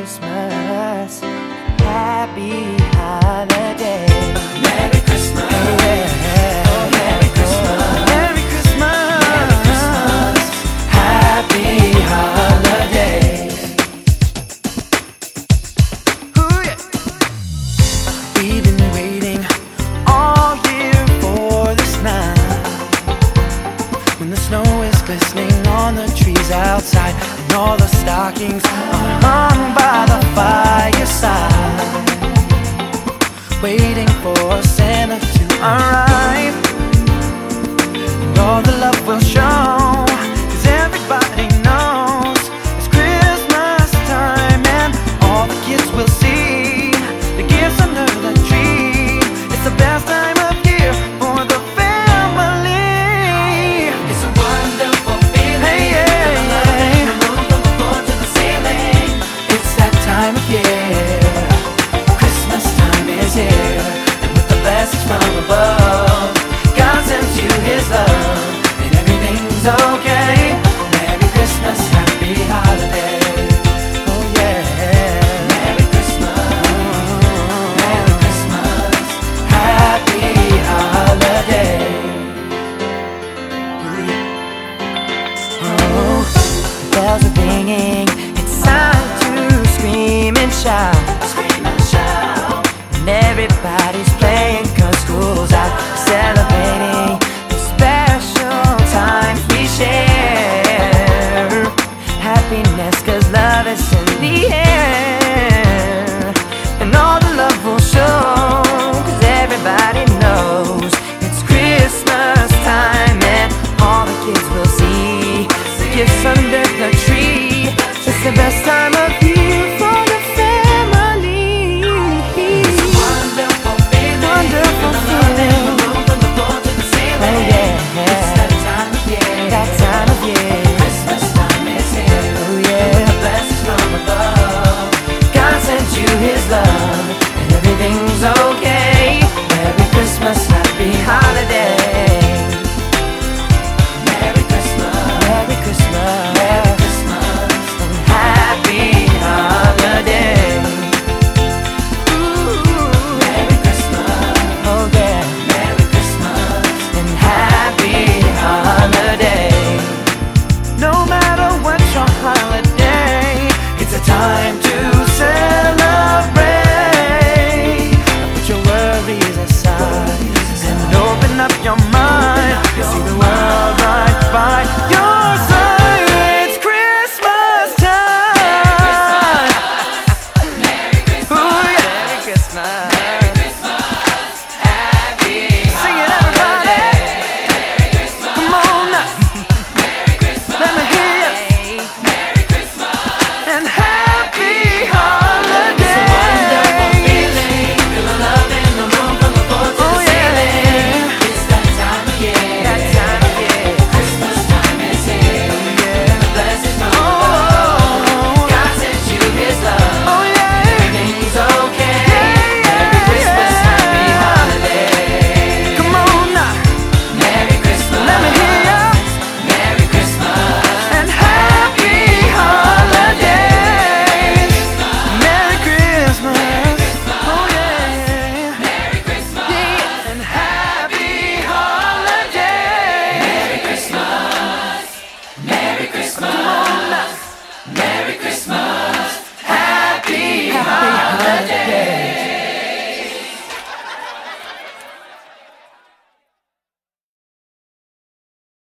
Christmas, happy holiday. Merry Christmas, Yeah. Merry Christmas, Merry Christmas, Merry Christmas, happy holiday. Ooh, yeah. We've been waiting all year for this night, when the snow is glistening on the trees outside, and all the stockings are hung by the fireside, waiting for Santa to arrive, and all the love will show, 'cause everybody knows it's Christmas time, and all the kids will see the gifts under the tree. It's the best time of year for the family. It's a wonderful feeling. Hey, yeah, The moon from the floor to the ceiling. it's that time of year. Christmas time is here, and with the blessings from above, God sends you His love, and everything's okay. Merry Christmas, happy holiday. Oh yeah. Merry Christmas, Merry Christmas, Happy holiday. Oh, the bells are ringing. It's time to scream and shout. scream and shout. And everybody's playing 'cause school's out, celebrating the special times we share. Happiness 'cause love is in the air.